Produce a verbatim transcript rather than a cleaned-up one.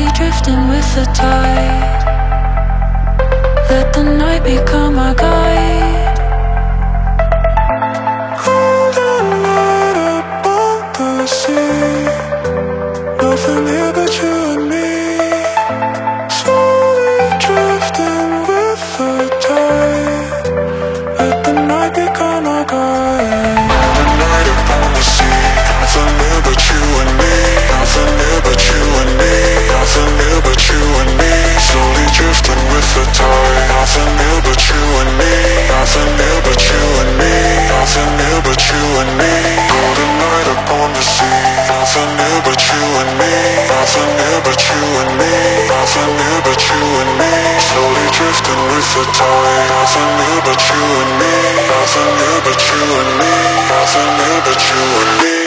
slowly drifting with the tide. Let the night become our guide. Golden light up on the sea, nothing here but you and me. Slowly drifting with the tide. Let the night become our guide. Golden light up on the sea, nothing here but you and me. Nothing here but you and me. Nothing here but you and me. Slowly drifting with the tide. Nothing here but you and me. Nothing here but you and me. Nothing here but you and me. Golden light upon the sea. Nothing here but you and me. Nothing here but you and me. Nothing here but you and me. Slowly drifting with the tide. Nothing here but you and me. Nothing here but you and me. Nothing here but you and me.